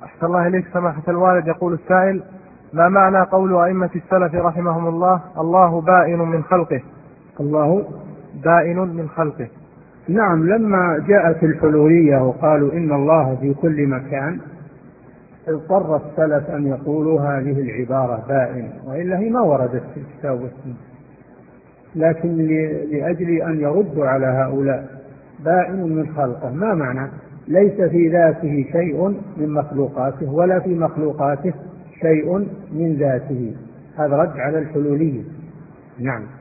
أحسن الله إليك سماحة الوالد. يقول السائل: ما معنى قول أئمة السلف رحمهم الله: الله بائن من خلقه؟ الله بائن من خلقه. نعم، لما جاءت الحلولية وقالوا إن الله في كل مكان اضطر السلف أن يقولوا هذه العبارة بائن، وإلا هي ما وردت في الكتاب والسنة، لكن لأجل أن يردوا على هؤلاء بائن من خلقه، ما معنى؟ ليس في ذاته شيء من مخلوقاته ولا في مخلوقاته شيء من ذاته. هذا رد على الحلولية. نعم.